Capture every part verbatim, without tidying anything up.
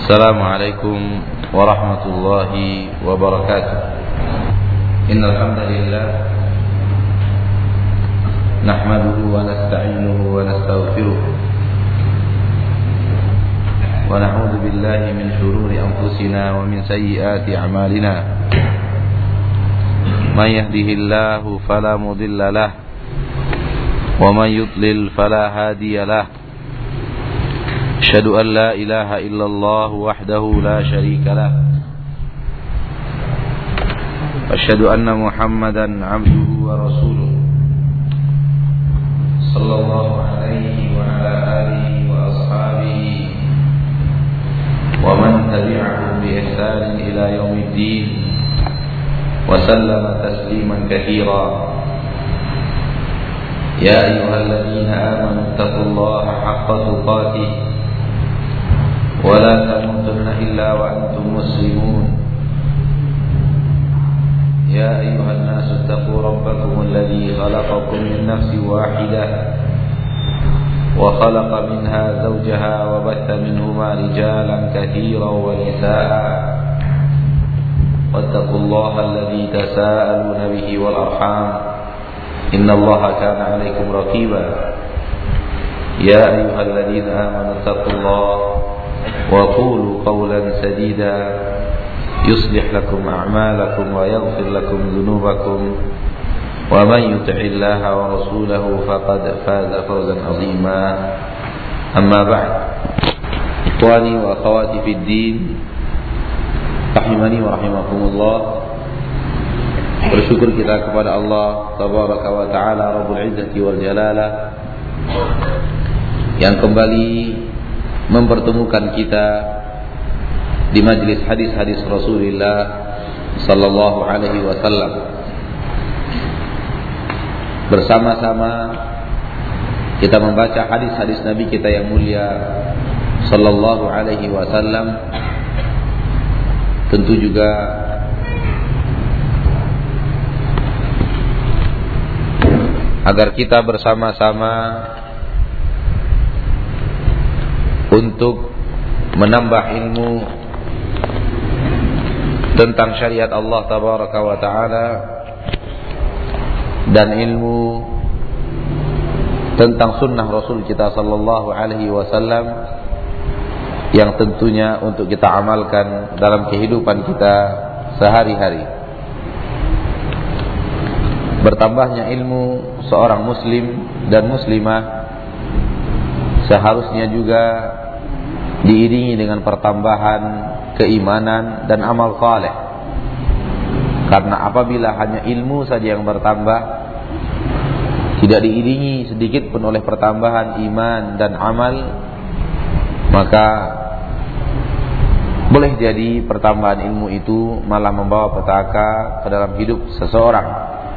Assalamualaikum warahmatullahi wabarakatuh. Innal hamdalillah nahmaduhu wa nasta'inuhu wa nastaghfiruh wa na'udzu billahi min shururi anfusina wa min sayyiati a'malina. Man yahdihillahu fala mudilla lahu wa man yudlil fala hadiya lahu. Asyhadu an la ilaha illallah wahdahu la syarika lah. Asyhadu anna Muhammadan abduhu wa rasuluh. Sallallahu alaihi wa ala alihi wa ashabihi wa man tabi'ahum bi ihsan ila yaumiddin wa sallama tasliman katsira. Ya ayyuhalladzina amanu taqullaha haqqa tuqatih ولا تموتن إلا وأنتم مسلمون. يا أيها الناس اتقوا ربكم الذي خلقكم من نفس واحدة وخلق منها زوجها وبث منهما رجالا كثيرا ونساء واتقوا الله الذي تساءلون به والأرحام إن الله كان عليكم رقيبا. يا أيها الذين آمنوا اتقوا الله وقولوا قولا سديدا يصلح لكم أعمالكم ويغفر لكم ذنوبكم ومن يطع الله ورسوله فقد فاز فوزا عظيما. أما بعد، إخواني وأخواتي في الدين rahimani wa rahimakumullah. Bersyukur kita kepada Allah tabaraka wa ta'ala Rabbul Izzati wal Jalalah yang kembali mempertemukan kita di majlis hadis-hadis Rasulullah sallallahu alaihi wasallam. Bersama-sama kita membaca hadis-hadis Nabi kita yang mulia sallallahu alaihi wasallam. Tentu juga agar kita bersama-sama untuk menambah ilmu tentang syariat Allah tabaraka wa ta'ala dan ilmu tentang sunnah Rasul kita sallallahu alaihi wasallam yang tentunya untuk kita amalkan dalam kehidupan kita sehari-hari. Bertambahnya ilmu seorang muslim dan muslimah seharusnya juga diiringi dengan pertambahan keimanan dan amal saleh. Karena apabila hanya ilmu saja yang bertambah, tidak diiringi sedikit pun oleh pertambahan iman dan amal, maka boleh jadi pertambahan ilmu itu malah membawa petaka ke dalam hidup seseorang.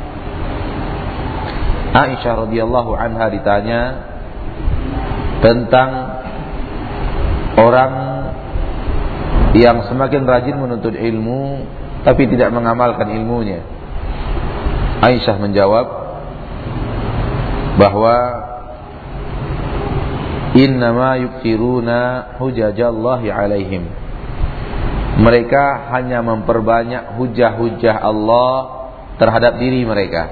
Aisyah radhiyallahu anha ditanya tentang orang yang semakin rajin menuntut ilmu tapi tidak mengamalkan ilmunya. Aisyah menjawab bahwa innama yukthiruna hujajallahi alaihim. Mereka hanya memperbanyak hujah-hujah Allah terhadap diri mereka.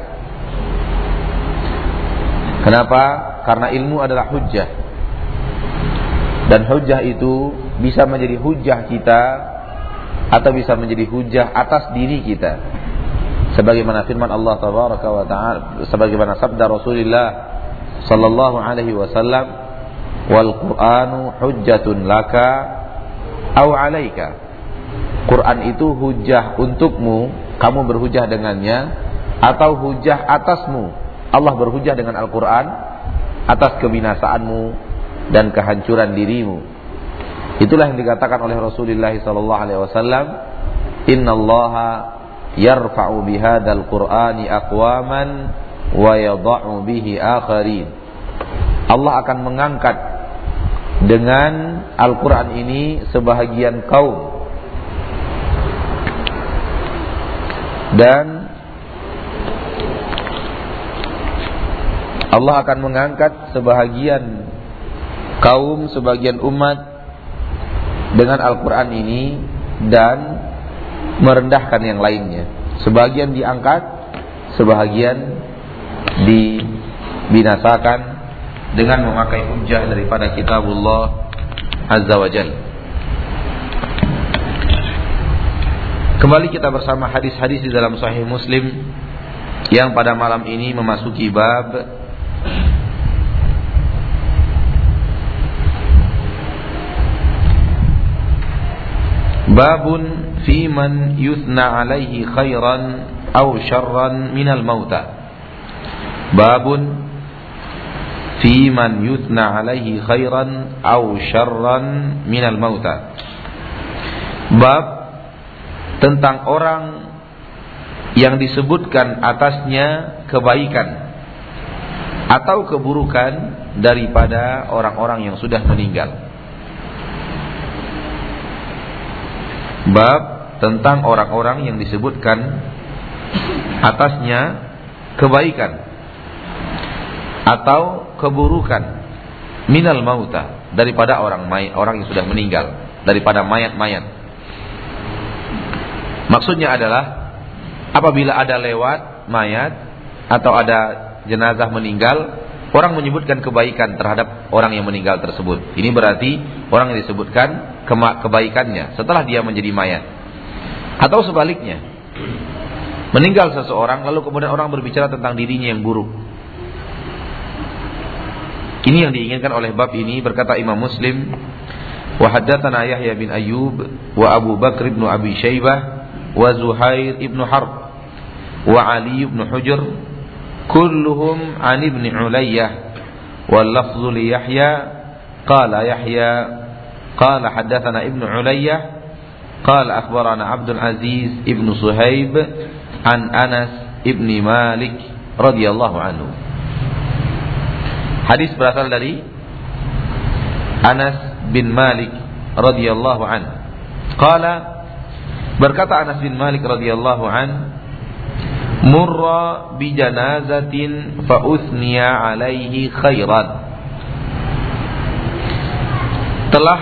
Kenapa? Karena ilmu adalah hujjah. Dan hujjah itu bisa menjadi hujjah kita atau bisa menjadi hujjah atas diri kita. Sebagaimana firman Allah tabaraka wa ta'ala, sebagaimana sabda Rasulullah sallallahu alaihi wasallam, wal Qur'anu hujjatun laka aw 'alaika. Quran itu hujjah untukmu, kamu berhujjah dengannya, atau hujjah atasmu. Allah berhujjah dengan Al-Quran atas kebinasaanmu dan kehancuran dirimu. Itulah yang dikatakan oleh Rasulullah sallallahu alaihi wasallam, innallaha yarfa'u bihadzal qur'ani aqwaman wa yadha'u bihi akharin. Allah akan mengangkat dengan Al-Quran ini sebahagian kaum, dan Allah akan mengangkat sebahagian kaum, sebagian umat dengan Al-Quran ini dan merendahkan yang lainnya. Sebagian diangkat, sebagian dibinasakan dengan memakai hujjah daripada kitabullah Azza wa Jalla. Kembali kita bersama hadis-hadis di dalam Sahih Muslim yang pada malam ini memasuki bab babun fi man yuthna alaihi khairan aw syarran minal mauta. Babun fi man yuthna alaihi khairan aw syarran minal mauta. Bab tentang orang yang disebutkan atasnya kebaikan atau keburukan daripada orang-orang yang sudah meninggal. Bab tentang orang-orang yang disebutkan atasnya kebaikan atau keburukan minal mauta, daripada orang mayat, orang yang sudah meninggal, daripada mayat-mayat. Maksudnya adalah apabila ada lewat mayat atau ada jenazah meninggal, orang menyebutkan kebaikan terhadap orang yang meninggal tersebut. Ini berarti orang yang disebutkan kebaikannya setelah dia menjadi mayat. Atau sebaliknya, meninggal seseorang lalu kemudian orang berbicara tentang dirinya yang buruk. Ini yang diinginkan oleh bab ini. Berkata Imam Muslim, wa haddatsana Yahya bin Ayyub wa Abu Bakr bin Abi Syaibah wa Zuhair ibn Harb wa Ali ibn Hujr kulluhum an ibn Ulayyah wal lafzu li Yahya qala Yahya qala haddatsana ibn Ulayyah qala akhbarana Abdul Aziz ibn Suhaib an Anas ibn Malik radhiyallahu anhu. Hadis berasal dari Anas bin Malik radhiyallahu anhu. Qala, berkata Anas bin Malik radhiyallahu anhu, murra bi janazatin fa uthniya alaihi khairan. Telah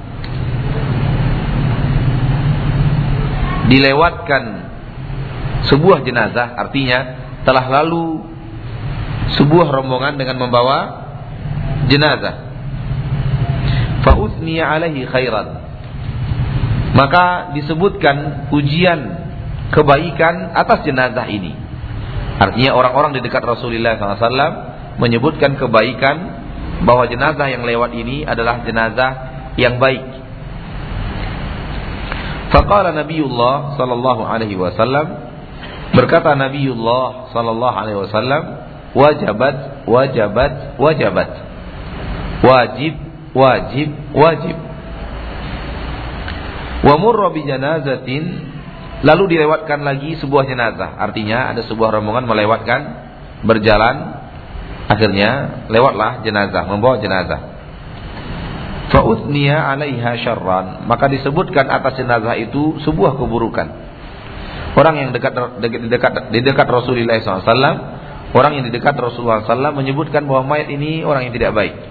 dilewatkan sebuah jenazah, artinya telah lalu sebuah rombongan dengan membawa jenazah. Fa uthniya alaihi khairan, maka disebutkan pujian kebaikan atas jenazah ini. Artinya orang-orang di dekat Rasulullah shallallahu alaihi wasallam menyebutkan kebaikan bahwa jenazah yang lewat ini adalah jenazah yang baik. Faqala Nabiullah sallallahu alaihi wasallam, berkata Nabiullah sallallahu alaihi wasallam, wajabat, wajabat, wajabat, wajib, wajib, wajib. Wa murra bi janazatin, lalu dilewatkan lagi sebuah jenazah. Artinya ada sebuah rombongan melewatkan, berjalan, akhirnya lewatlah jenazah, membawa jenazah. Fa uthniya 'alaiha syarran, maka disebutkan atas jenazah itu sebuah keburukan. Orang yang dekat dekat di dekat, di dekat Rasulullah shallallahu alaihi wasallam, orang yang di dekat Rasulullah shallallahu alaihi wasallam menyebutkan bahwa mayat ini orang yang tidak baik.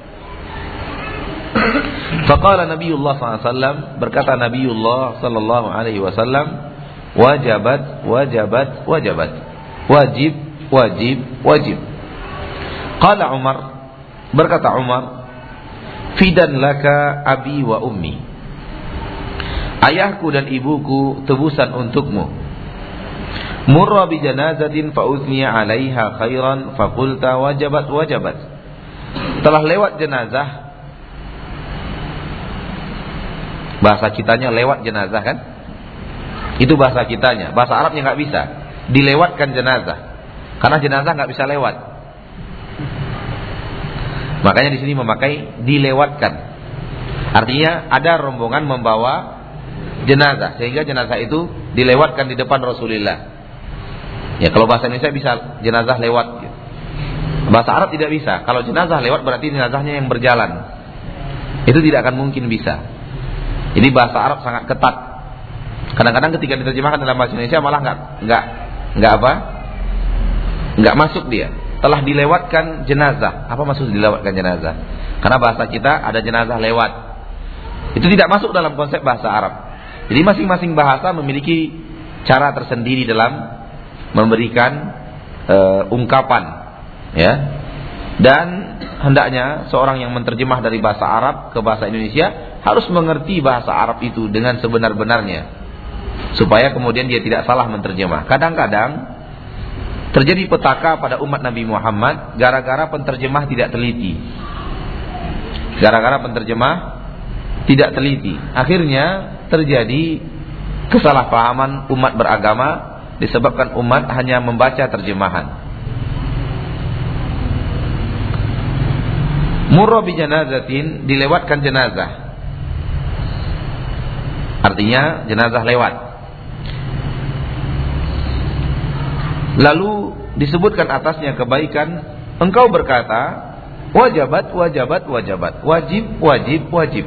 Faqala Nabiullah sallallahu alaihi wasallam, berkata Nabiullah sallallahu alaihi wasallam, wajabat, wajabat, wajabat, wajib, wajib, wajib. Qala Umar, berkata Umar, fidan laka abi wa ummi, ayahku dan ibuku tebusan untukmu. Murra bi janazatin fa uthniya 'alaiha khairan fa qulta wajabat, wajabat. Telah lewat jenazah, bahasa kitanya lewat jenazah kan? Itu bahasa kitanya. Bahasa Arabnya nggak bisa. Dilewatkan jenazah. Karena jenazah nggak bisa lewat. Makanya di sini memakai dilewatkan. Artinya ada rombongan membawa jenazah, sehingga jenazah itu dilewatkan di depan Rasulullah. Ya, kalau bahasa Indonesia bisa jenazah lewat. Bahasa Arab tidak bisa. Kalau jenazah lewat berarti jenazahnya yang berjalan. Itu tidak akan mungkin bisa. Jadi bahasa Arab sangat ketat. Kadang-kadang ketika diterjemahkan dalam bahasa Indonesia malah nggak nggak nggak apa? Nggak masuk dia. Telah dilewatkan jenazah. Apa maksud dilewatkan jenazah? Karena bahasa kita ada jenazah lewat. Itu tidak masuk dalam konsep bahasa Arab. Jadi masing-masing bahasa memiliki cara tersendiri dalam memberikan uh, ungkapan, ya. Dan hendaknya seorang yang menerjemah dari bahasa Arab ke bahasa Indonesia harus mengerti bahasa Arab itu dengan sebenar-benarnya, supaya kemudian dia tidak salah menerjemah. Kadang-kadang terjadi petaka pada umat Nabi Muhammad gara-gara penterjemah tidak teliti. Gara-gara penterjemah tidak teliti, akhirnya terjadi kesalahpahaman umat beragama disebabkan umat hanya membaca terjemahan. Murra bi janazatin, dilewatkan jenazah. Artinya jenazah lewat. Lalu disebutkan atasnya kebaikan, engkau berkata, wajabat, wajabat, wajabat, wajib, wajib, wajib.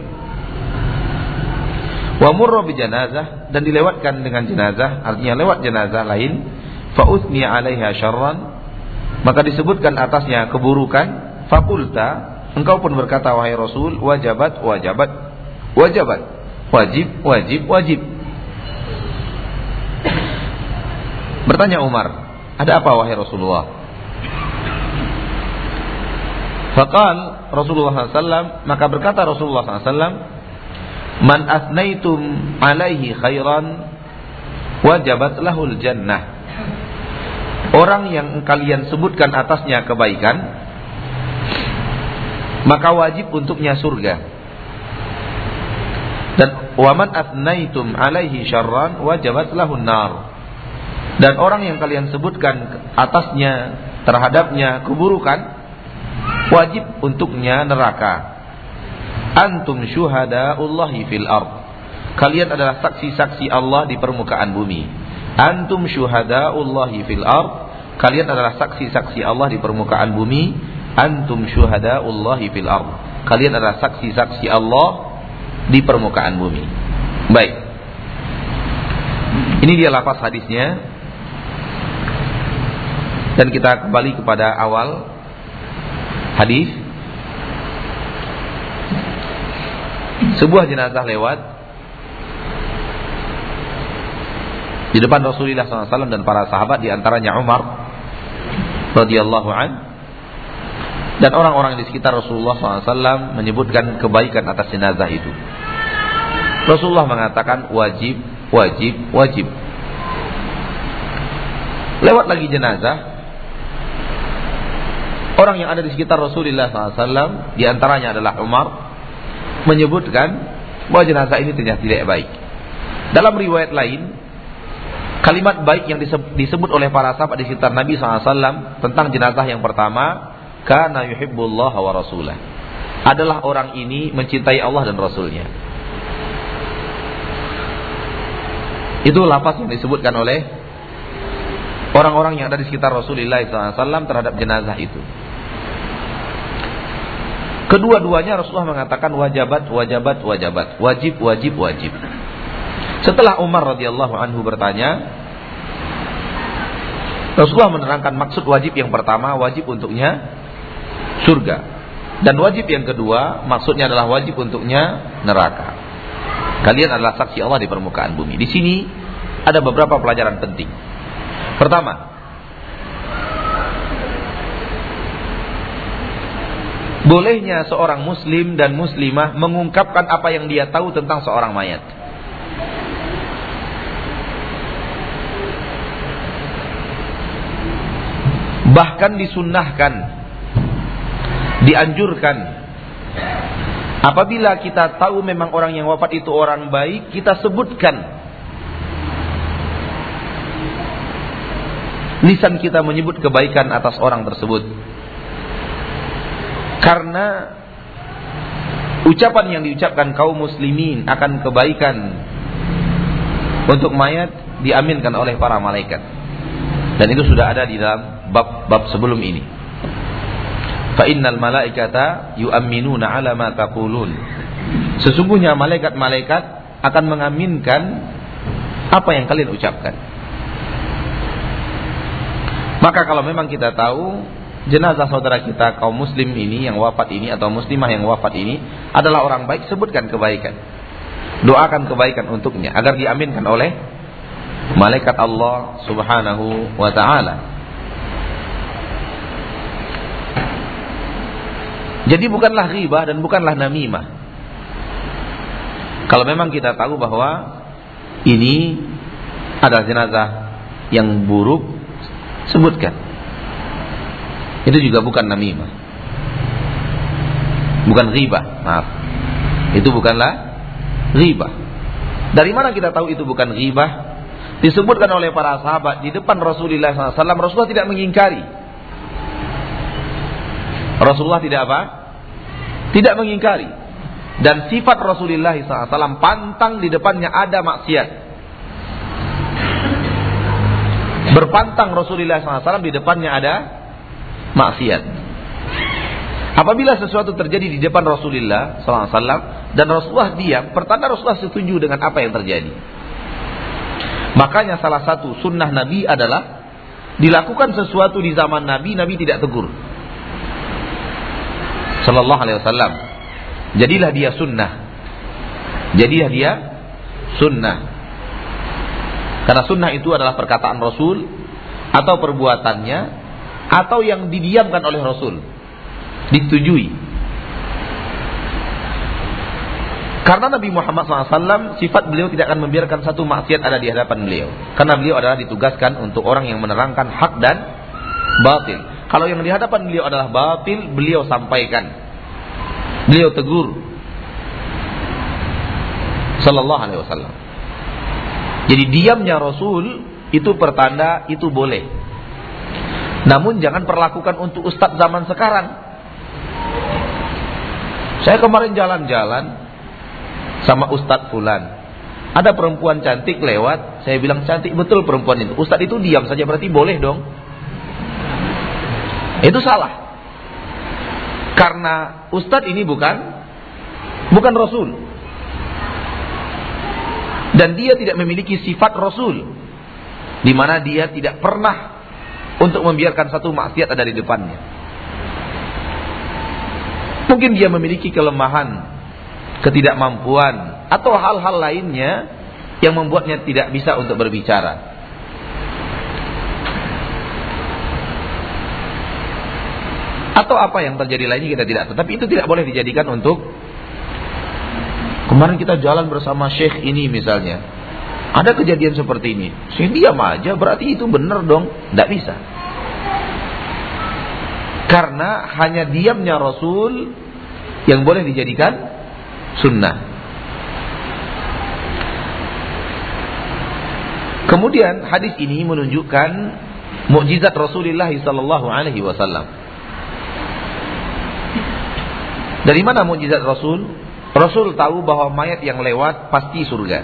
Wa murra bi janazah, dan dilewatkan dengan jenazah, artinya lewat jenazah lain, fa uthniya 'alaiha syarran, maka disebutkan atasnya keburukan, fakulta, engkau pun berkata wahai Rasul, wajabat, wajabat, wajabat, wajib, wajib, wajib. Bertanya Umar, ada apa wahai Rasulullah? Faqal Rasulullah sallallahu alaihi wasallam, maka berkata Rasulullah sallallahu alaihi wasallam, man asnaitum alaihi khairan wajabat lahul jannah. Orang yang kalian sebutkan atasnya kebaikan, maka wajib untuknya surga. Dan wa man asnaitum alaihi syarran wajabat lahun nar. Dan orang yang kalian sebutkan atasnya, terhadapnya keburukan, wajib untuknya neraka. Antum syuhadaullahi fil ard. Kalian adalah saksi-saksi Allah di permukaan bumi. Antum syuhadaullahi fil ard. Kalian adalah saksi-saksi Allah di permukaan bumi. Antum syuhadaullahi fil ard. Kalian adalah saksi-saksi Allah di permukaan bumi. Baik. Ini dia lafaz hadisnya. Dan kita kembali kepada awal hadis. Sebuah jenazah lewat di depan Rasulullah shallallahu alaihi wasallam dan para sahabat, di antaranya Umar radhiyallahu an. Dan orang-orang di sekitar Rasulullah shallallahu alaihi wasallam menyebutkan kebaikan atas jenazah itu. Rasulullah mengatakan wajib, wajib, wajib. Lewat lagi jenazah. Orang yang ada di sekitar Rasulullah shallallahu alaihi wasallam, di antaranya adalah Umar, menyebutkan bahwa jenazah ini ternyata tidak baik. Dalam riwayat lain, kalimat baik yang disebut oleh para sahabat di sekitar Nabi shallallahu alaihi wasallam tentang jenazah yang pertama, kana yuhibbullaha wa rasulah, adalah orang ini mencintai Allah dan Rasulnya. Itu lafaz yang disebutkan oleh orang-orang yang ada di sekitar Rasulullah shallallahu alaihi wasallam terhadap jenazah itu. Kedua-duanya Rasulullah mengatakan wajabat, wajabat, wajabat, wajib, wajib, wajib. Setelah Umar radhiyallahu anhu bertanya, Rasulullah menerangkan maksud wajib yang pertama, wajib untuknya surga. Dan wajib yang kedua, maksudnya adalah wajib untuknya neraka. Kalian adalah saksi Allah di permukaan bumi. Di sini ada beberapa pelajaran penting. Pertama, bolehnya seorang muslim dan muslimah mengungkapkan apa yang dia tahu tentang seorang mayat. Bahkan disunnahkan, dianjurkan, apabila kita tahu memang orang yang wafat itu orang baik, kita sebutkan. Lisan kita menyebut kebaikan atas orang tersebut. Karena ucapan yang diucapkan kaum muslimin akan kebaikan untuk mayat diaminkan oleh para malaikat. Dan itu sudah ada di dalam bab-bab sebelum ini. Fa innal malaikata yu'minuna 'ala ma taqulun. Sesungguhnya malaikat-malaikat akan mengaminkan apa yang kalian ucapkan. Maka kalau memang kita tahu jenazah saudara kita kaum muslim ini yang wafat ini atau muslimah yang wafat ini adalah orang baik, sebutkan kebaikan. doakan kebaikan untuknya agar diaminkan oleh malaikat Allah Subhanahu wa ta'ala. Jadi bukanlah ghibah dan bukanlah namimah. Kalau memang kita tahu bahwa ini adalah jenazah yang buruk, sebutkan. Itu juga bukan namimah, bukan ghibah, maaf. Itu bukanlah ghibah. Dari mana kita tahu itu bukan ghibah? Disebutkan oleh para sahabat di depan Rasulullah shallallahu alaihi wasallam, Rasulullah tidak mengingkari. Rasulullah tidak apa? Tidak mengingkari. Dan sifat Rasulullah shallallahu alaihi wasallam pantang di depannya ada maksiat. Berpantang Rasulullah shallallahu alaihi wasallam di depannya ada maksiat. Apabila sesuatu terjadi di depan Rasulullah shallallahu alaihi wasallam dan Rasulullah diam, pertanda Rasulullah setuju dengan apa yang terjadi. Makanya salah satu sunnah Nabi adalah dilakukan sesuatu di zaman Nabi, Nabi tidak tegur. Sallallahu alaihi wasallam. Jadilah dia sunnah. Jadilah dia sunnah. Karena sunnah itu adalah perkataan Rasul atau perbuatannya atau yang didiamkan oleh Rasul, disetujui. Karena Nabi Muhammad shallallahu alaihi wasallam sifat beliau tidak akan membiarkan satu maksiat ada di hadapan beliau. Karena beliau adalah ditugaskan untuk orang yang menerangkan hak dan batil. Kalau yang di hadapan beliau adalah batil, beliau sampaikan, beliau tegur. Sallallahu alaihi wasallam. Jadi diamnya Rasul itu pertanda itu boleh. Namun jangan perlakukan untuk ustadz zaman sekarang. Saya kemarin jalan-jalan sama Ustadz Fulan, ada perempuan cantik lewat, saya bilang cantik betul perempuan itu. Ustadz itu diam saja, berarti boleh dong. Itu salah. Karena Ustadz ini bukan bukan Rasul, dan dia tidak memiliki sifat Rasul, di mana dia tidak pernah untuk membiarkan satu maksiat ada di depannya. Mungkin dia memiliki kelemahan, ketidakmampuan atau hal-hal lainnya yang membuatnya tidak bisa untuk berbicara. Atau apa yang terjadi lainnya kita tidak tahu. Tapi itu tidak boleh dijadikan untuk kemarin kita jalan bersama syekh ini misalnya, ada kejadian seperti ini, saya diam aja berarti itu benar dong. Tidak bisa. Karena hanya diamnya Rasul yang boleh dijadikan sunnah. Kemudian hadis ini menunjukkan mukjizat Rasulullah sallallahu alaihi wasallam. Dari mana mukjizat Rasul? Rasul tahu bahwa mayat yang lewat pasti surga.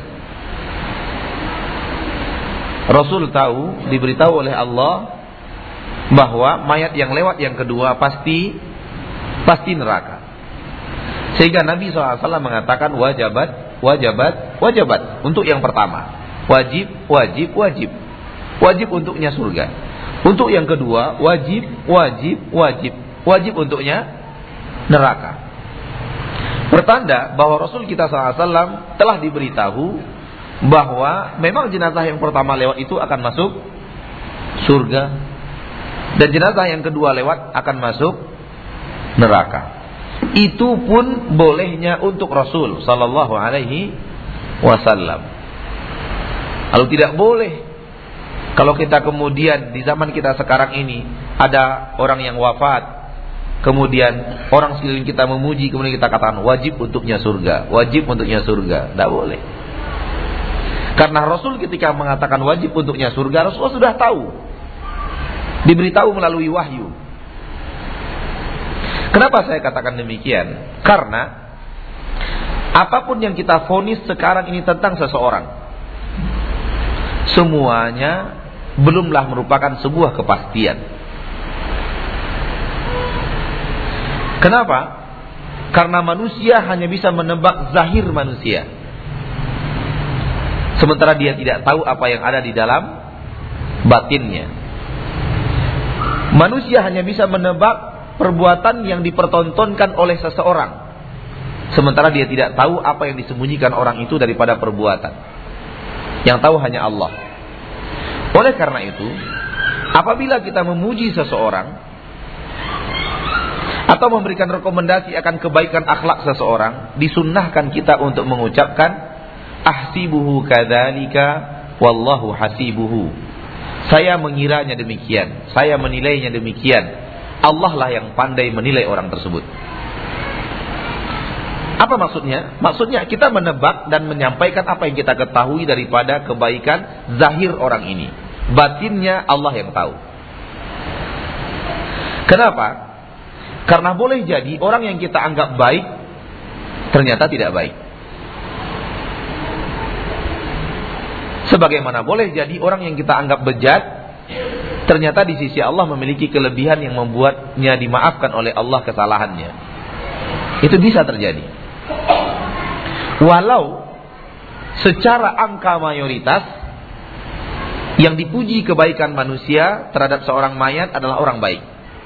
Rasul tahu, diberitahu oleh Allah bahwa mayat yang lewat yang kedua pasti pasti neraka. Sehingga Nabi shallallahu alaihi wasallam mengatakan wajabat, wajabat, wajabat. Untuk yang pertama, wajib, wajib, wajib. Wajib untuknya surga. Untuk yang kedua, wajib, wajib, wajib. Wajib untuknya neraka. Pertanda bahwa Rasul kita shallallahu alaihi wasallam telah diberitahu bahwa memang jenazah yang pertama lewat itu akan masuk surga, dan jenazah yang kedua lewat akan masuk neraka. Itu pun bolehnya untuk Rasul sallallahu alaihi wasallam. Lalu tidak boleh kalau kita kemudian di zaman kita sekarang ini ada orang yang wafat, kemudian orang sekeliling kita memuji, kemudian kita katakan wajib untuknya surga, wajib untuknya surga. Tidak boleh. Karena Rasul ketika mengatakan wajib untuknya surga, Rasulullah sudah tahu, diberitahu melalui wahyu. Kenapa saya katakan demikian? Karena apapun yang kita vonis sekarang ini tentang seseorang, semuanya belumlah merupakan sebuah kepastian. Kenapa? Karena manusia hanya bisa menebak zahir manusia, sementara dia tidak tahu apa yang ada di dalam batinnya. Manusia hanya bisa menebak perbuatan yang dipertontonkan oleh seseorang, sementara dia tidak tahu apa yang disembunyikan orang itu daripada perbuatan. Yang tahu hanya Allah. Oleh karena itu, apabila kita memuji seseorang atau memberikan rekomendasi akan kebaikan akhlak seseorang, disunnahkan kita untuk mengucapkan ahsibuhu kadzalika wallahu hasibuhu. Saya mengiranya demikian, saya menilainya demikian. Allah lah yang pandai menilai orang tersebut. Apa maksudnya? Maksudnya kita menebak dan menyampaikan apa yang kita ketahui daripada kebaikan zahir orang ini. Batinnya Allah yang tahu. Kenapa? Karena boleh jadi orang yang kita anggap baik ternyata tidak baik. Sebagaimana boleh jadi orang yang kita anggap bejat ternyata di sisi Allah memiliki kelebihan yang membuatnya dimaafkan oleh Allah kesalahannya. Itu bisa terjadi. Walau secara angka mayoritas yang dipuji kebaikan manusia terhadap seorang mayat adalah orang baik.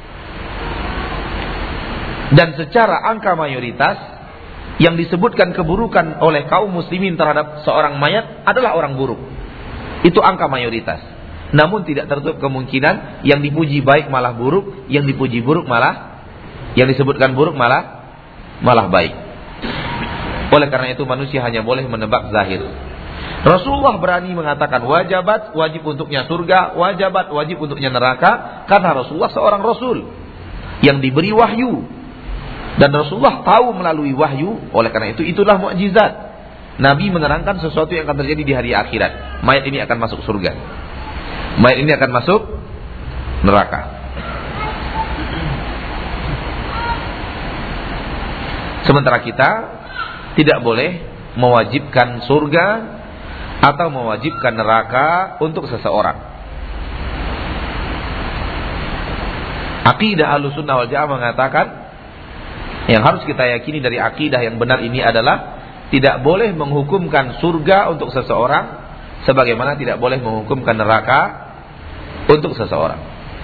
Dan secara angka mayoritas yang disebutkan keburukan oleh kaum muslimin terhadap seorang mayat adalah orang buruk. Itu angka mayoritas. Namun tidak tertutup kemungkinan yang dipuji baik malah buruk, yang dipuji buruk malah, yang disebutkan buruk malah malah baik. Oleh karena itu manusia hanya boleh menebak zahir. Rasulullah berani mengatakan wajibat, wajib untuknya surga, wajibat, wajib untuknya neraka, karena Rasulullah seorang Rasul yang diberi wahyu. Dan Rasulullah tahu melalui wahyu, oleh karena itu itulah mukjizat. Nabi menerangkan sesuatu yang akan terjadi di hari akhirat. Mayat ini akan masuk surga, mayat ini akan masuk neraka. Sementara kita tidak boleh mewajibkan surga atau mewajibkan neraka untuk seseorang. Aqidah Ahlussunnah wal Jamaah mengatakan, yang harus kita yakini dari akidah yang benar ini adalah tidak boleh menghukumkan surga untuk seseorang sebagaimana tidak boleh menghukumkan neraka untuk seseorang.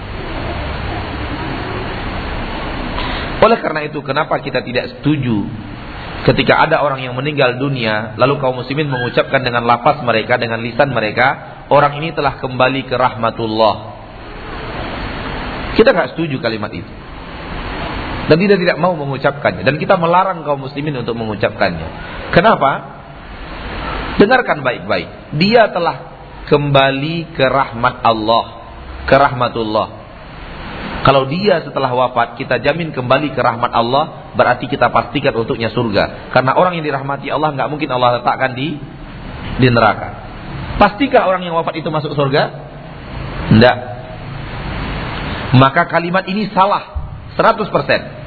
Oleh karena itu, kenapa kita tidak setuju ketika ada orang yang meninggal dunia lalu kaum muslimin mengucapkan dengan lafaz mereka, dengan lisan mereka, orang ini telah kembali ke rahmatullah. Kita tidak setuju kalimat itu. Dan kita tidak mau mengucapkannya. Dan kita melarang kaum muslimin untuk mengucapkannya. Kenapa? Dengarkan baik-baik. Dia telah kembali ke rahmat Allah, ke rahmatullah. Kalau dia setelah wafat, kita jamin kembali ke rahmat Allah, berarti kita pastikan untuknya surga. Karena orang yang dirahmati Allah nggak mungkin Allah letakkan di di neraka. Pastikah orang yang wafat itu masuk surga? Tidak. Maka kalimat ini salah seratus persen.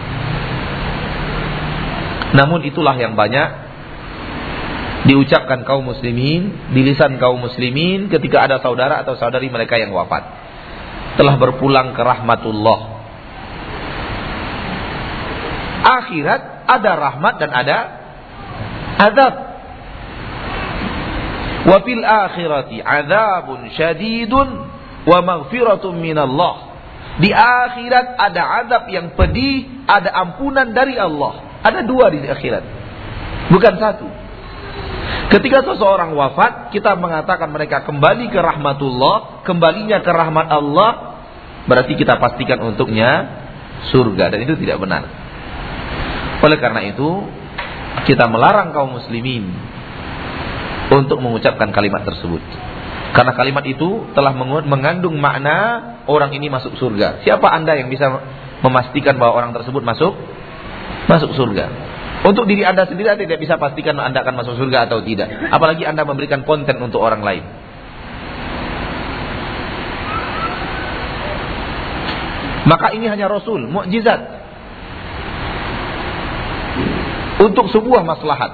Namun itulah yang banyak diucapkan kaum muslimin, di lisan kaum muslimin ketika ada saudara atau saudari mereka yang wafat, telah berpulang ke rahmatullah. Akhirat ada rahmat dan ada azab. Wa fil akhirati azabun syadidun wa maghfiratun minallah. Di akhirat ada azab yang pedih, ada ampunan dari Allah. Ada dua di akhirat, bukan satu. Ketika seseorang wafat, kita mengatakan mereka kembali ke rahmatullah, kembalinya ke rahmat Allah, berarti kita pastikan untuknya surga. Dan itu tidak benar. Oleh karena itu, kita melarang kaum muslimin untuk mengucapkan kalimat tersebut. Karena kalimat itu telah mengandung makna orang ini masuk surga. Siapa Anda yang bisa memastikan bahwa orang tersebut masuk masuk surga? Untuk diri Anda sendiri Anda tidak bisa pastikan Anda akan masuk surga atau tidak. Apalagi Anda memberikan konten untuk orang lain. Maka ini hanya Rasul, mukjizat untuk sebuah maslahat.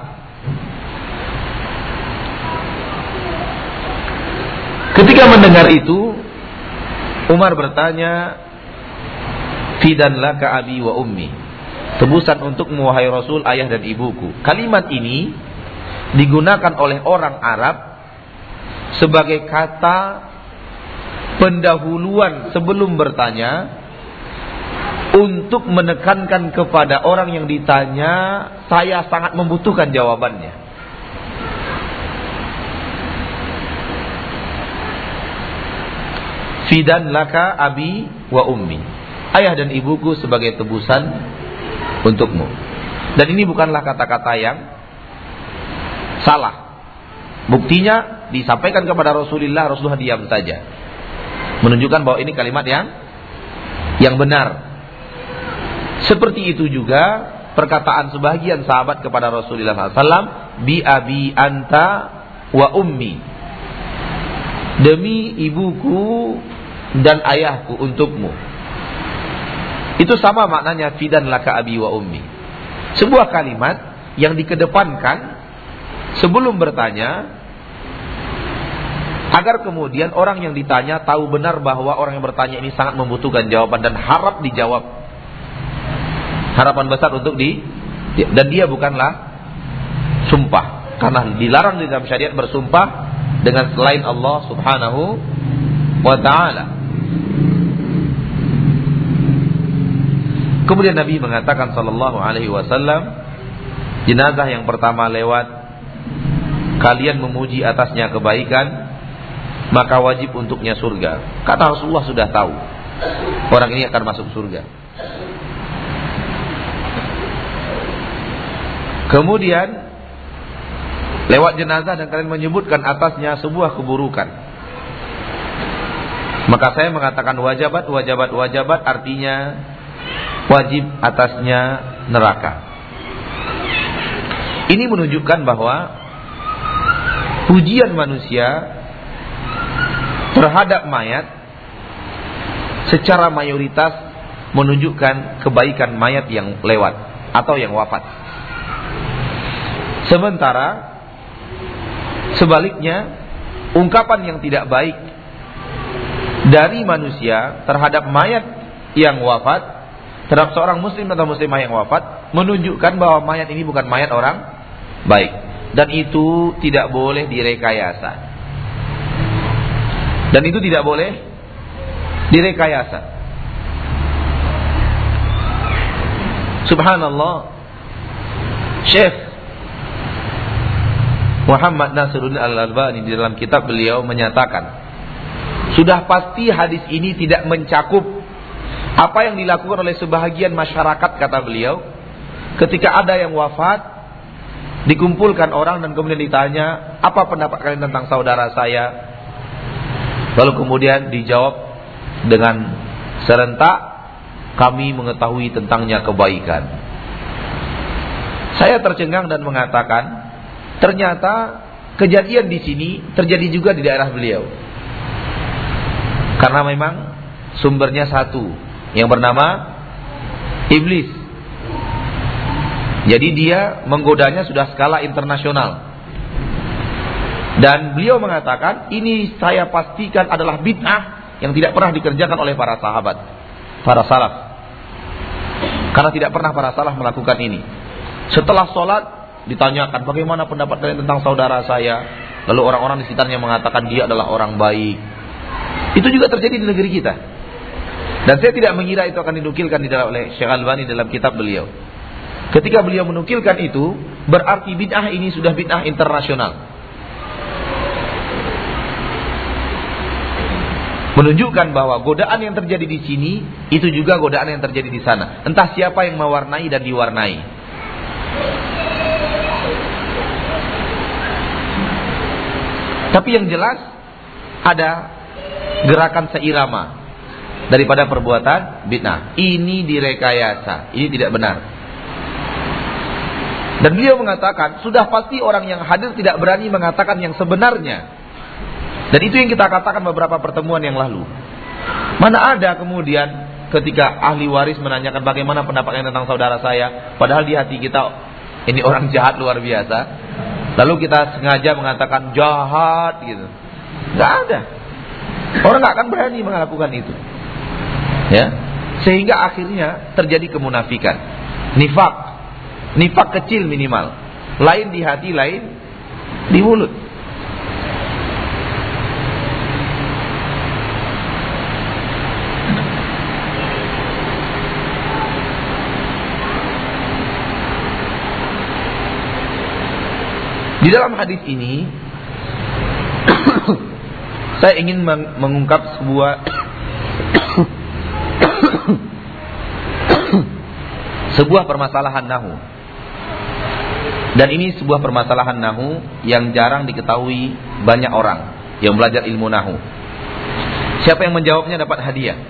Ketika mendengar itu, Umar bertanya, "Fidan laka abi wa ummi." Tebusan untukmu wahai Rasul, ayah dan ibuku. Kalimat ini digunakan oleh orang Arab sebagai kata pendahuluan sebelum bertanya untuk menekankan kepada orang yang ditanya, saya sangat membutuhkan jawabannya. Fidan laka abi wa ummi. Ayah dan ibuku sebagai tebusan untukmu. Dan ini bukanlah kata-kata yang salah. Buktinya disampaikan kepada Rasulullah, Rasulullah diam saja, menunjukkan bahwa ini kalimat yang yang benar. Seperti itu juga perkataan sebagian sahabat kepada Rasulullah sallallahu alaihi wasallam, bi abi anta wa ummi, demi ibuku dan ayahku untukmu. Itu sama maknanya fidan laka abi wa ummi. Sebuah kalimat yang dikedepankan sebelum bertanya, agar kemudian orang yang ditanya tahu benar bahwa orang yang bertanya ini sangat membutuhkan jawaban dan harap dijawab. Harapan besar untuk di dan dia bukanlah sumpah, karena dilarang di dalam syariat bersumpah dengan selain Allah Subhanahu wa taala. Kemudian Nabi mengatakan sallallahu alaihi wasallam, jenazah yang pertama lewat, kalian memuji atasnya kebaikan, maka wajib untuknya surga. Kata Rasulullah sudah tahu orang ini akan masuk surga. Kemudian lewat jenazah dan kalian menyebutkan atasnya sebuah keburukan, maka saya mengatakan wajabat, wajabat, wajabat, artinya wajib atasnya neraka. Ini menunjukkan bahwa pujian manusia terhadap mayat secara mayoritas menunjukkan kebaikan mayat yang lewat atau yang wafat. Sementara sebaliknya, ungkapan yang tidak baik dari manusia terhadap mayat yang wafat, terhadap seorang muslim atau muslimah yang wafat, menunjukkan bahwa mayat ini bukan mayat orang baik, dan itu tidak boleh direkayasa. Dan itu tidak boleh direkayasa. Subhanallah, Syekh Muhammad Nasiruddin Al-Albani di dalam kitab beliau menyatakan, sudah pasti hadis ini tidak mencakup apa yang dilakukan oleh sebahagian masyarakat, kata beliau. Ketika ada yang wafat, dikumpulkan orang dan kemudian ditanya, apa pendapat kalian tentang saudara saya? Lalu kemudian dijawab dengan serentak, kami mengetahui tentangnya kebaikan. Saya tercengang dan mengatakan, ternyata kejadian di sini terjadi juga di daerah beliau. Karena memang sumbernya satu, yang bernama iblis. Jadi dia menggodanya sudah skala internasional. Dan beliau mengatakan, ini saya pastikan adalah bid'ah yang tidak pernah dikerjakan oleh para sahabat, para salaf. Karena tidak pernah para salaf melakukan ini. Setelah sholat ditanyakan, bagaimana pendapat kalian tentang saudara saya? Lalu orang-orang di sekitarnya mengatakan dia adalah orang baik. Itu juga terjadi di negeri kita. Dan saya tidak mengira itu akan dinukilkan di dalam oleh Syekh Albani dalam kitab beliau. Ketika beliau menukilkan itu, berarti bid'ah ini sudah bid'ah internasional. Menunjukkan bahwa godaan yang terjadi di sini itu juga godaan yang terjadi di sana. Entah siapa yang mewarnai dan diwarnai. Tapi yang jelas ada gerakan seirama daripada perbuatan bid'ah. Ini direkayasa, ini tidak benar. Dan beliau mengatakan, sudah pasti orang yang hadir tidak berani mengatakan yang sebenarnya. Dan itu yang kita katakan beberapa pertemuan yang lalu. Mana ada kemudian ketika ahli waris menanyakan bagaimana pendapatnya tentang saudara saya, padahal di hati kita ini orang jahat luar biasa, lalu kita sengaja mengatakan jahat gitu. Gak ada. Orang gak akan berani melakukan itu. Ya, sehingga akhirnya terjadi kemunafikan, nifak, nifak kecil minimal, lain di hati, lain di mulut. Di dalam hadis ini saya ingin meng- mengungkap sebuah sebuah permasalahan nahu. Dan ini sebuah permasalahan nahu yang jarang diketahui banyak orang yang belajar ilmu nahu. Siapa yang menjawabnya dapat hadiah.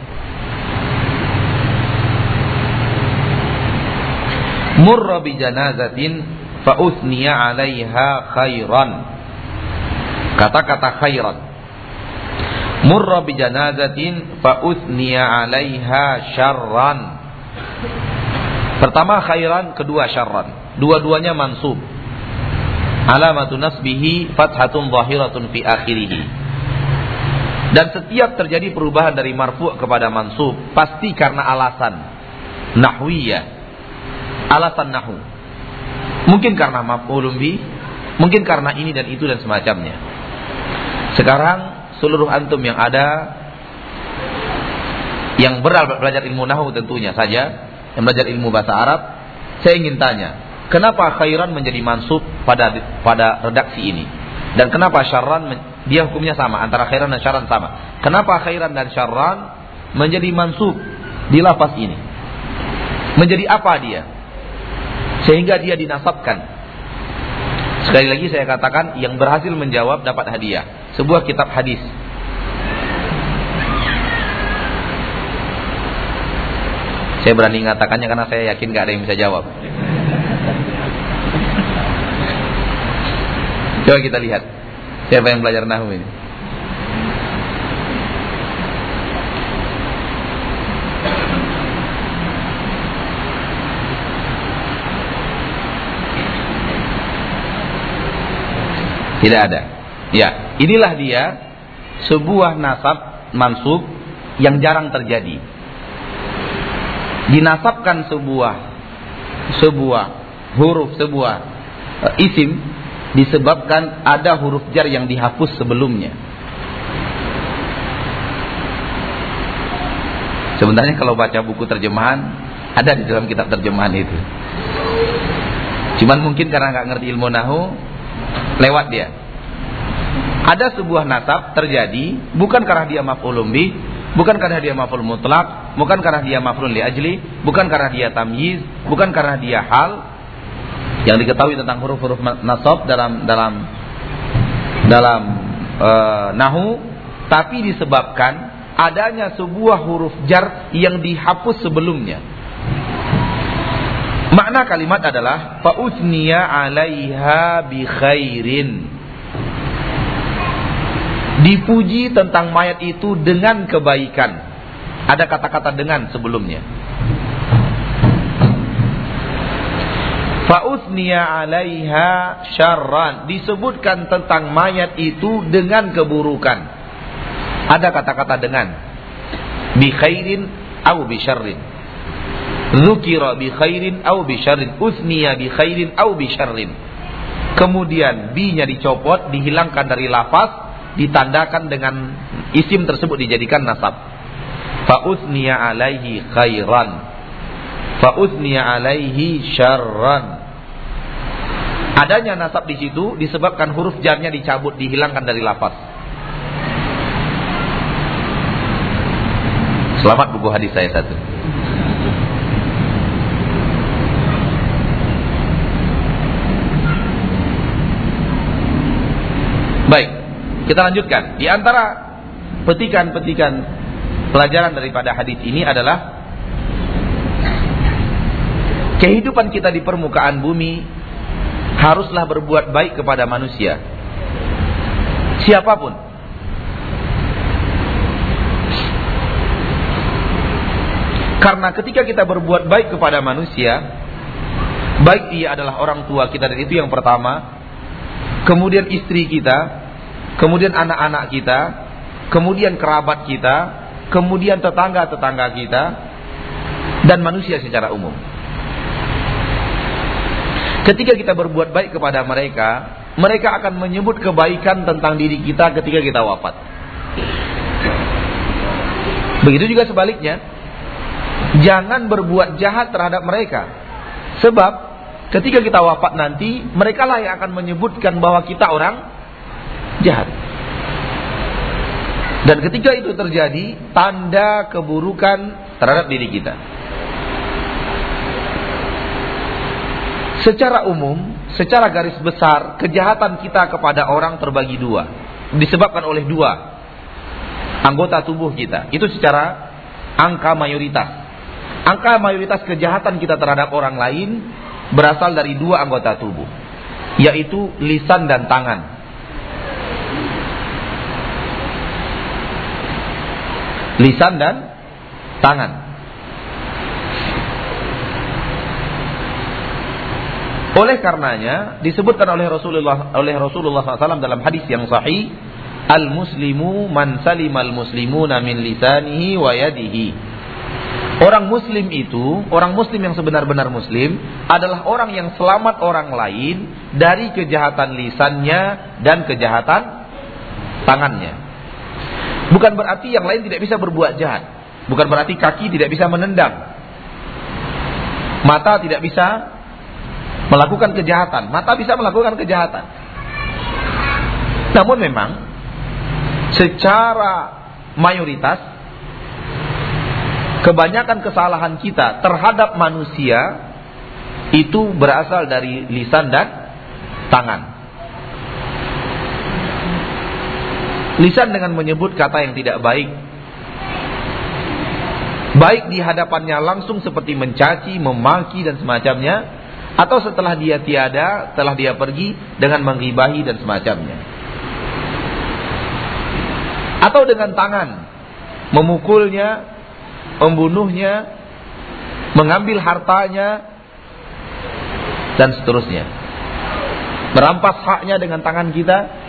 Murra bi janazatin fa uthniya 'alaiha khairan. Kata-kata khairan. Murra bi janazatin fa uthniya 'alaiha syarran. Pertama khairan, kedua syarran. Dua-duanya mansub. Alamatu nasbihi fathatun zahiratun fi akhirih. Dan setiap terjadi perubahan dari marfu' kepada mansub pasti karena alasan nahwiyah. Alasan nahu. Mungkin karena maf'ulun bih, mungkin karena ini dan itu dan semacamnya. Sekarang seluruh antum yang ada yang belajar ilmu nahu tentunya saja, yang belajar ilmu bahasa Arab, saya ingin tanya, kenapa khairan menjadi mansub pada pada redaksi ini? Dan kenapa syarran dia hukumnya sama, antara khairan dan syarran sama? Kenapa khairan dan syarran menjadi mansub di lafaz ini? Menjadi apa dia? Sehingga dia dinasabkan. Sekali lagi saya katakan, yang berhasil menjawab dapat hadiah. Sebuah kitab hadis. Saya berani mengatakannya karena saya yakin gak ada yang bisa jawab. Coba kita lihat siapa yang belajar nahwu ini. Tidak ada. Ya, inilah dia sebuah nasab mansub yang jarang terjadi. Dinasabkan sebuah sebuah huruf, sebuah uh, isim disebabkan ada huruf jar yang dihapus sebelumnya. Sebenarnya kalau baca buku terjemahan ada di dalam kitab terjemahan itu. Cuman mungkin karena nggak ngerti ilmu nahu, lewat dia. Ada sebuah nasab terjadi bukan karena dia maf'ulun bih, bukan karena dia maf'ul mutlaq, bukan karena dia maf'ul li ajli, bukan karena dia tamyiz, bukan karena dia hal. Yang diketahui tentang huruf-huruf nasab dalam dalam dalam uh, nahu, tapi disebabkan adanya sebuah huruf jar yang dihapus sebelumnya. Makna kalimat adalah fa usniya 'alaiha bi khairin. Dipuji tentang mayat itu dengan kebaikan. Ada kata-kata dengan sebelumnya. Fa usniya 'alaiha syarran. Disebutkan tentang mayat itu dengan keburukan. Ada kata-kata dengan. Bi khairin au bi syarrin. Dzukira bi khairin au bi syarrin, usniya bi khairin au bi syarrin. Kemudian bi-nya dicopot, dihilangkan dari lafaz, ditandakan dengan isim tersebut dijadikan nasab. Fa usniya alaihi khairan, fa usniya alaihi syarran. Adanya nasab di situ disebabkan huruf jarnya dicabut, dihilangkan dari lafaz. Selamat buku hadis saya satu. Baik, kita lanjutkan. Di antara petikan-petikan pelajaran daripada hadis ini adalah kehidupan kita di permukaan bumi haruslah berbuat baik kepada manusia, siapapun. Karena ketika kita berbuat baik kepada manusia, baik dia adalah orang tua kita, dan itu yang pertama, kemudian istri kita, kemudian anak-anak kita, kemudian kerabat kita, kemudian tetangga-tetangga kita, dan manusia secara umum. Ketika kita berbuat baik kepada mereka, mereka akan menyebut kebaikan tentang diri kita ketika kita wafat. Begitu juga sebaliknya. Jangan berbuat jahat terhadap mereka, sebab ketika kita wafat nanti, mereka lah yang akan menyebutkan bahwa kita orang jahat. Dan ketika itu terjadi, tanda keburukan terhadap diri kita. Secara umum, secara garis besar, kejahatan kita kepada orang terbagi dua. Disebabkan oleh dua anggota tubuh kita. Itu secara angka mayoritas. Angka mayoritas kejahatan kita terhadap orang lain berasal dari dua anggota tubuh, yaitu lisan dan tangan. Lisan dan tangan. Oleh karenanya disebutkan oleh Rasulullah oleh Rasulullah shallallahu alaihi wasallam dalam hadis yang sahih, al-muslimu man salimal muslimuna min lisanihi wa yadihi. Orang muslim itu, orang muslim yang sebenar-benar muslim adalah orang yang selamat orang lain dari kejahatan lisannya dan kejahatan tangannya. Bukan berarti yang lain tidak bisa berbuat jahat. Bukan berarti kaki tidak bisa menendang, mata tidak bisa melakukan kejahatan. Mata bisa melakukan kejahatan. Namun memang secara mayoritas, kebanyakan kesalahan kita terhadap manusia itu berasal dari lisan dan tangan. Lisan dengan menyebut kata yang tidak baik, baik di hadapannya langsung seperti mencaci, memaki dan semacamnya, atau setelah dia tiada, setelah dia pergi dengan menggibahi dan semacamnya. Atau dengan tangan, memukulnya, membunuhnya, mengambil hartanya, dan seterusnya. Merampas haknya dengan tangan kita.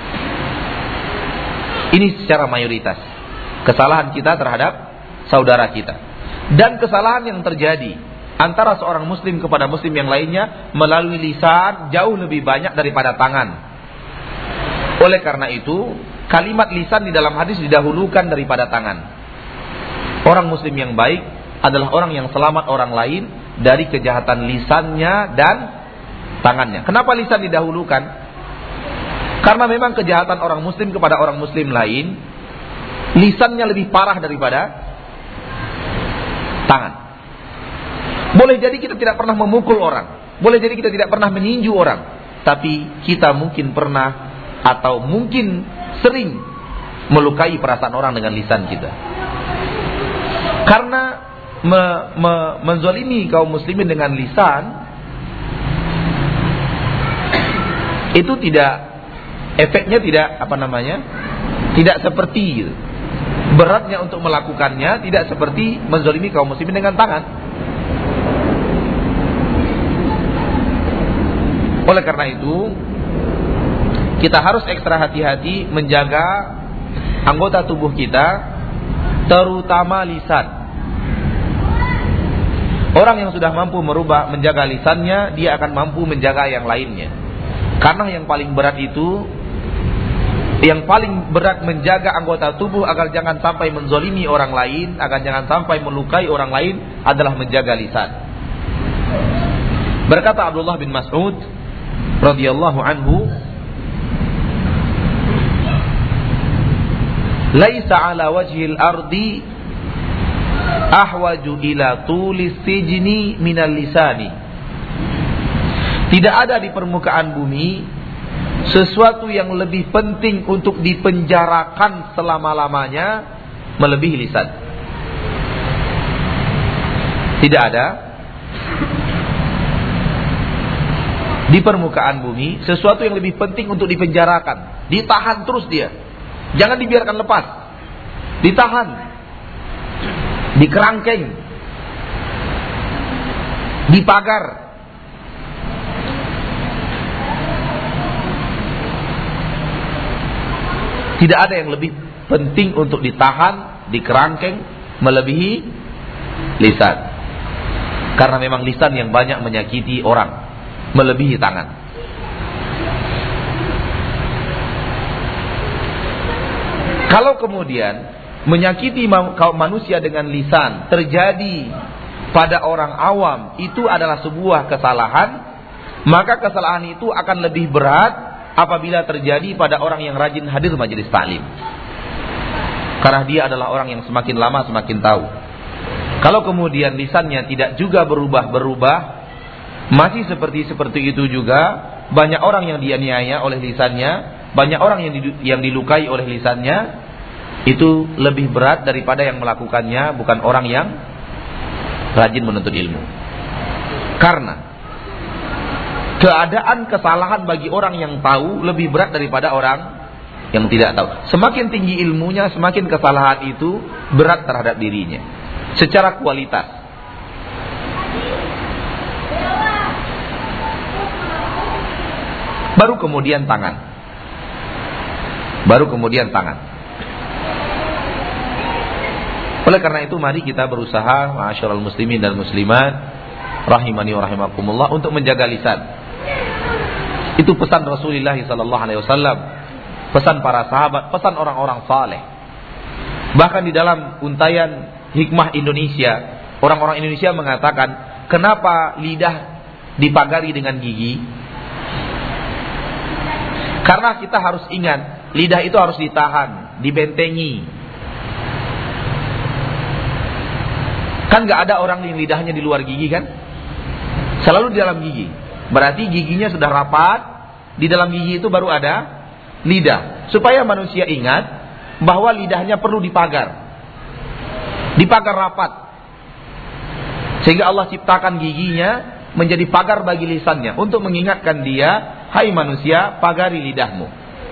Ini secara mayoritas kesalahan kita terhadap saudara kita. Dan kesalahan yang terjadi antara seorang muslim kepada muslim yang lainnya melalui lisan jauh lebih banyak daripada tangan. Oleh karena itu, kalimat lisan di dalam hadis didahulukan daripada tangan. Orang muslim yang baik adalah orang yang selamat orang lain dari kejahatan lisannya dan tangannya. Kenapa lisan didahulukan? Karena memang kejahatan orang muslim kepada orang muslim lain, lisannya lebih parah daripada tangan. Boleh jadi kita tidak pernah memukul orang, boleh jadi kita tidak pernah meninju orang, tapi kita mungkin pernah atau mungkin sering melukai perasaan orang dengan lisan kita. Karena me, me, menzalimi kaum muslimin dengan lisan itu tidak, efeknya tidak apa namanya, tidak seperti gitu. Beratnya untuk melakukannya tidak seperti menzalimi kaum muslimin dengan tangan. Oleh karena itu, kita harus ekstra hati-hati menjaga anggota tubuh kita, terutama lisan. Orang yang sudah mampu merubah menjaga lisannya, dia akan mampu menjaga yang lainnya. Karena yang paling berat itu, yang paling berat menjaga anggota tubuh agar jangan sampai menzalimi orang lain, agar jangan sampai melukai orang lain, adalah menjaga lisan. Berkata Abdullah bin Mas'ud radhiyallahu anhu, "Laisa ala wajhil ardi ahwaju ila tulis sijni minal lisani." Tidak ada di permukaan bumi sesuatu yang lebih penting untuk dipenjarakan selama-lamanya melebihi lisan. Tidak ada di permukaan bumi sesuatu yang lebih penting untuk dipenjarakan, ditahan terus dia, jangan dibiarkan lepas, ditahan, dikerangkeng, dipagar. Tidak ada yang lebih penting untuk ditahan, dikerangkeng melebihi lisan. Karena memang lisan yang banyak menyakiti orang, melebihi tangan. Kalau kemudian menyakiti kaum manusia dengan lisan terjadi pada orang awam, itu adalah sebuah kesalahan, maka kesalahan itu akan lebih berat apabila terjadi pada orang yang rajin hadir majelis taklim. Karena dia adalah orang yang semakin lama semakin tahu. Kalau kemudian lisannya tidak juga berubah-berubah, masih seperti seperti itu juga, banyak orang yang dianiaya oleh lisannya, banyak orang yang yang dilukai oleh lisannya, itu lebih berat daripada yang melakukannya bukan orang yang rajin menuntut ilmu. Karena keadaan kesalahan bagi orang yang tahu lebih berat daripada orang yang tidak tahu. Semakin tinggi ilmunya, semakin kesalahan itu berat terhadap dirinya secara kualitas. Baru kemudian tangan. Baru kemudian tangan. Oleh karena itu mari kita berusaha, ma'asyiral muslimin dan muslimat, rahimani wa rahimakumullah, untuk menjaga lisan. Itu pesan Rasulullah sallallahu alaihi wasallam, pesan para sahabat, pesan orang-orang saleh. Bahkan di dalam untayan Hikmah Indonesia, orang-orang Indonesia mengatakan, kenapa lidah dipagari dengan gigi? Karena kita harus ingat, lidah itu harus ditahan, dibentengi. Kan gak ada orang yang lidahnya di luar gigi kan? Selalu di dalam gigi. Berarti giginya sudah rapat, di dalam gigi itu baru ada lidah. Supaya manusia ingat bahwa lidahnya perlu dipagar. Dipagar rapat. Sehingga Allah ciptakan giginya menjadi pagar bagi lisannya, untuk mengingatkan dia, hai manusia, pagari lidahmu.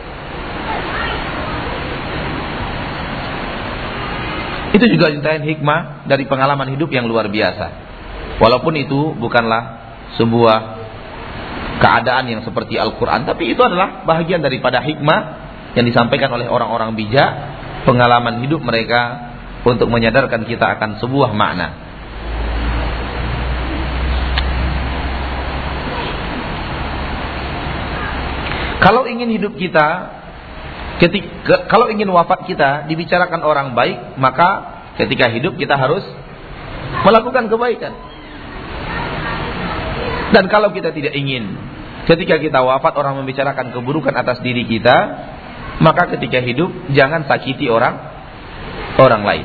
Itu juga untayan hikmah dari pengalaman hidup yang luar biasa. Walaupun itu bukanlah sebuah keadaan yang seperti Al-Quran, tapi itu adalah bahagian daripada hikmah yang disampaikan oleh orang-orang bijak, pengalaman hidup mereka untuk menyadarkan kita akan sebuah makna. Kalau ingin hidup kita, ketika, kalau ingin wafat kita dibicarakan orang baik, maka ketika hidup kita harus melakukan kebaikan. Dan kalau kita tidak ingin ketika kita wafat orang membicarakan keburukan atas diri kita, maka ketika hidup jangan sakiti orang orang lain.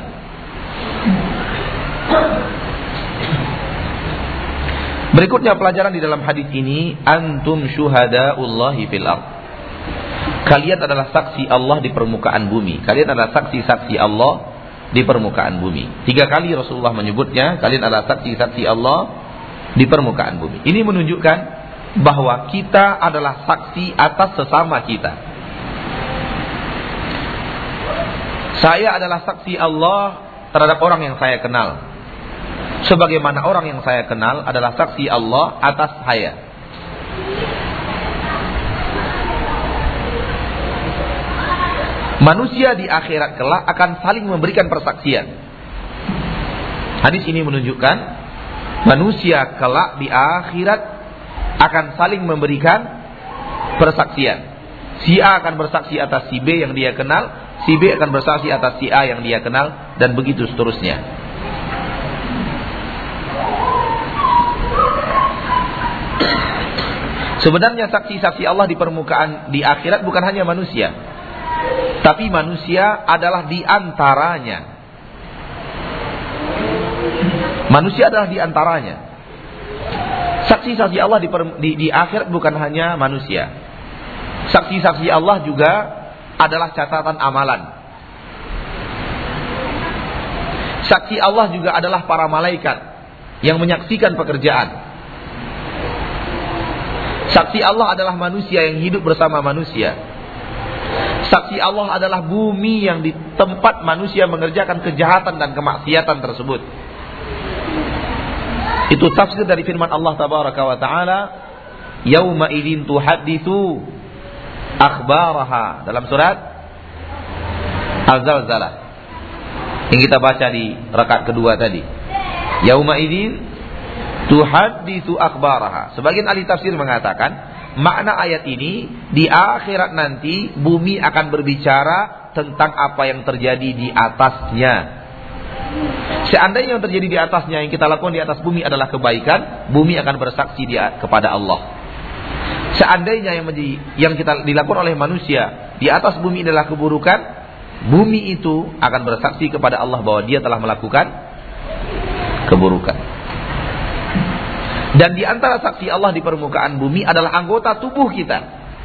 Berikutnya pelajaran di dalam hadis ini, antum syuhadaullahi fil ardh. Kalian adalah saksi Allah di permukaan bumi. Kalian adalah saksi-saksi Allah di permukaan bumi. Tiga kali Rasulullah menyebutnya, kalian adalah saksi-saksi Allah di permukaan bumi. Ini menunjukkan bahwa kita adalah saksi atas sesama kita. Saya adalah saksi Allah terhadap orang yang saya kenal, sebagaimana orang yang saya kenal adalah saksi Allah atas saya. Manusia di akhirat kelak akan saling memberikan persaksian. Hadis ini menunjukkan manusia kelak di akhirat akan saling memberikan persaksian. Si A akan bersaksi atas si B yang dia kenal, si B akan bersaksi atas si A yang dia kenal, dan begitu seterusnya. Sebenarnya saksi-saksi Allah di permukaan di akhirat bukan hanya manusia, tapi manusia adalah di antaranya. Manusia adalah di antaranya. Saksi-saksi Allah di, di, di akhirat bukan hanya manusia. Saksi-saksi Allah juga adalah catatan amalan. Saksi Allah juga adalah para malaikat yang menyaksikan pekerjaan. Saksi Allah adalah manusia yang hidup bersama manusia. Saksi Allah adalah bumi yang di tempat manusia mengerjakan kejahatan dan kemaksiatan tersebut. Itu tafsir dari firman Allah tabaraka wa taala, yauma idzin tuhadditsu akhbaraha, dalam surat Az-Zalzalah yang kita baca di rakaat kedua tadi. Yauma idzin tuhadditsu akhbaraha. Sebagian ahli tafsir mengatakan makna ayat ini, di akhirat nanti bumi akan berbicara tentang apa yang terjadi di atasnya. Seandainya yang terjadi di atasnya, yang kita lakukan di atas bumi adalah kebaikan, bumi akan bersaksi dia kepada Allah. Seandainya yang menjadi, yang kita dilakukan oleh manusia di atas bumi adalah keburukan, bumi itu akan bersaksi kepada Allah bahwa dia telah melakukan keburukan. Dan di antara saksi Allah di permukaan bumi adalah anggota tubuh kita.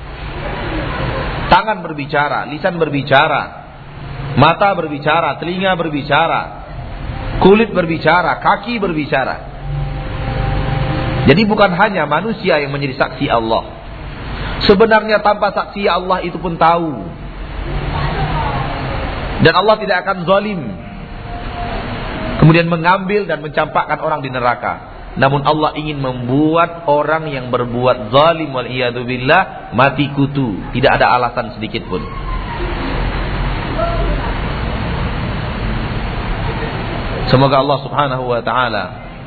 Tangan berbicara, lisan berbicara, mata berbicara, telinga berbicara, kulit berbicara, kaki berbicara. Jadi bukan hanya manusia yang menjadi saksi Allah. Sebenarnya tanpa saksi Allah itu pun tahu. Dan Allah tidak akan zalim, kemudian mengambil dan mencampakkan orang di neraka. Namun Allah ingin membuat orang yang berbuat zalim wal iyadu billah mati kutu. Tidak ada alasan sedikit pun. Semoga Allah subhanahu wa ta'ala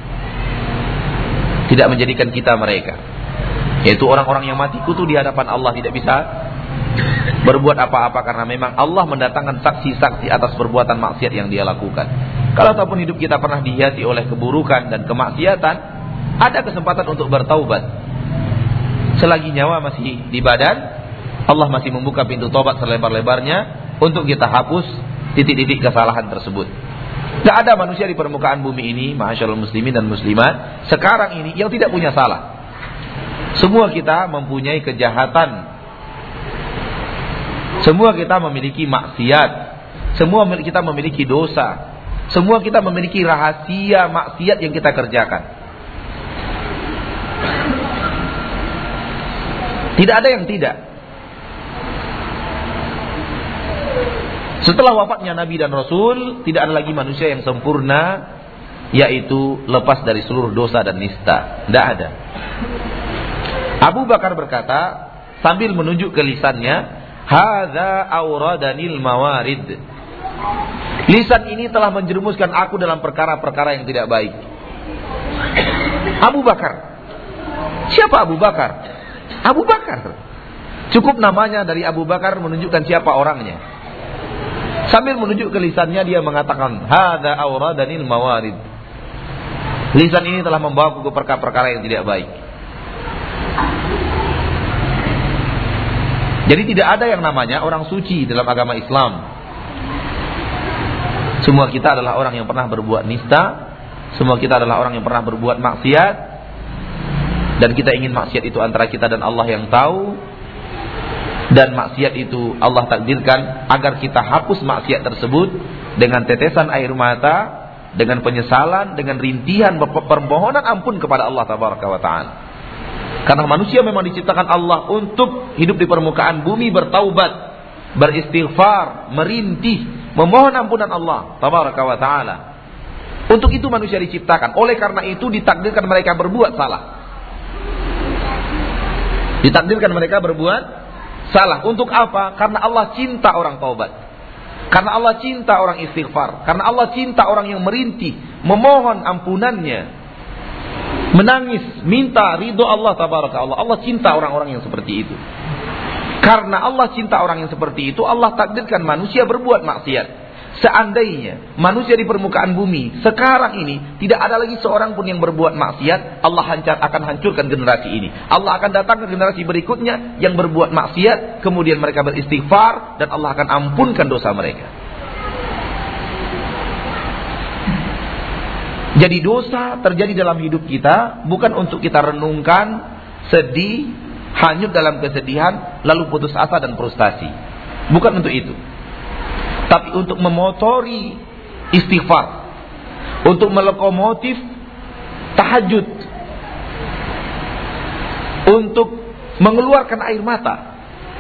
tidak menjadikan kita mereka, yaitu orang-orang yang mati kutu di hadapan Allah, tidak bisa berbuat apa-apa karena memang Allah mendatangkan saksi-saksi atas perbuatan maksiat yang dia lakukan. Kalau ataupun hidup kita pernah dihiasi oleh keburukan dan kemaksiatan, ada kesempatan untuk bertaubat. Selagi nyawa masih di badan, Allah masih membuka pintu taubat selebar-lebarnya untuk kita hapus titik-titik kesalahan tersebut. Tidak ada manusia di permukaan bumi ini, ma'asyiral muslimin dan muslimat, sekarang ini yang tidak punya salah. Semua kita mempunyai kejahatan. Semua kita memiliki maksiat. Semua kita memiliki dosa. Semua kita memiliki rahasia maksiat yang kita kerjakan. Tidak ada yang tidak. Setelah wafatnya Nabi dan Rasul, tidak ada lagi manusia yang sempurna, yaitu lepas dari seluruh dosa dan nista. Tidak ada. Abu Bakar berkata sambil menunjuk ke lisannya, "Hadza awradanil mawarid." Lisan ini telah menjerumuskan aku dalam perkara-perkara yang tidak baik. Abu Bakar. Siapa Abu Bakar? Abu Bakar. Cukup namanya dari Abu Bakar menunjukkan siapa orangnya. Sambil menunjuk ke lisannya dia mengatakan, "Hadza awradanil mawarid." Lisan ini telah membawaku ke perkara-perkara yang tidak baik. Jadi tidak ada yang namanya orang suci dalam agama Islam. Semua kita adalah orang yang pernah berbuat nista. Semua kita adalah orang yang pernah berbuat maksiat. Dan kita ingin maksiat itu antara kita dan Allah yang tahu. Dan maksiat itu Allah takdirkan agar kita hapus maksiat tersebut dengan tetesan air mata, dengan penyesalan, dengan rintihan permohonan ampun kepada Allah tabaraka wa ta'ala. Karena manusia memang diciptakan Allah untuk hidup di permukaan bumi, bertaubat, beristighfar, merintih, memohon ampunan Allah tabaraka wa ta'ala. Untuk itu manusia diciptakan. Oleh karena itu ditakdirkan mereka berbuat salah. Ditakdirkan mereka berbuat salah. Untuk apa? Karena Allah cinta orang taubat. Karena Allah cinta orang istighfar. Karena Allah cinta orang yang merintih, memohon ampunannya, menangis, minta ridho Allah tabaraka Allah. Allah cinta orang-orang yang seperti itu. Karena Allah cinta orang yang seperti itu, Allah takdirkan manusia berbuat maksiat. Seandainya manusia di permukaan bumi sekarang ini tidak ada lagi seorang pun yang berbuat maksiat, Allah hancur, akan hancurkan generasi ini. Allah akan datangkan generasi berikutnya yang berbuat maksiat, kemudian mereka beristighfar dan Allah akan ampunkan dosa mereka. Jadi dosa terjadi dalam hidup kita bukan untuk kita renungkan, sedih, hanyut dalam kesedihan, lalu putus asa dan frustasi. Bukan untuk itu. Tapi untuk memotori istighfar, untuk melokomotif tahajud, untuk mengeluarkan air mata.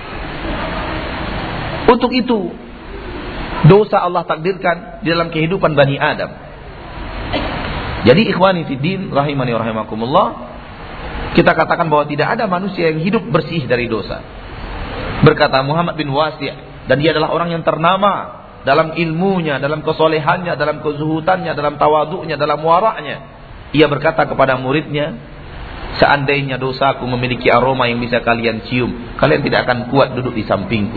Untuk itu dosa Allah takdirkan di dalam kehidupan Bani Adam. Jadi ikhwani fiddin rahimani wa rahimakumullah, kita katakan bahwa tidak ada manusia yang hidup bersih dari dosa. Berkata Muhammad bin Wasi', dan dia adalah orang yang ternama dalam ilmunya, dalam kesolehannya, dalam kezuhutannya, dalam tawaduknya, dalam waraknya. Ia berkata kepada muridnya, seandainya dosaku memiliki aroma yang bisa kalian cium, kalian tidak akan kuat duduk di sampingku.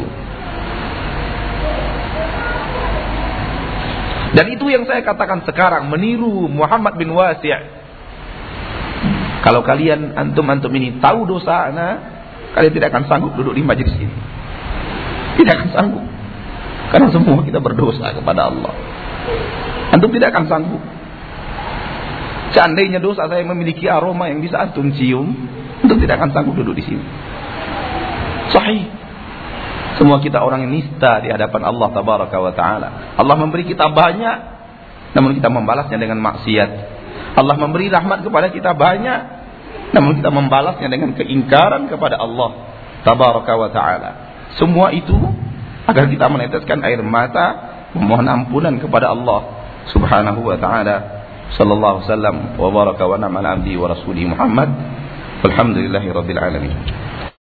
Dan itu yang saya katakan sekarang, meniru Muhammad bin Wasi'. Kalau kalian antum-antum ini tahu dosa ana, kalian tidak akan sanggup duduk di majelis ini. Tidak akan sanggup. Karena semua kita berdosa kepada Allah. Antum tidak akan sanggup. Seandainya dosa saya memiliki aroma yang bisa antum cium, antum tidak akan sanggup duduk di sini. Sahih. Semua kita orang yang nista di hadapan Allah tabaraka wa taala. Allah memberi kita banyak, namun kita membalasnya dengan maksiat. Allah memberi rahmat kepada kita banyak, namun kita membalasnya dengan keingkaran kepada Allah tabaraka wa taala. Semua itu agar kita meneteskan air mata memohon ampunan kepada Allah subhanahu wa taala. Sallallahu alaihi wasallam wa baraka wa na'ma ala abdi wa rasulih Muhammad. Alhamdulillahirabbil alamin.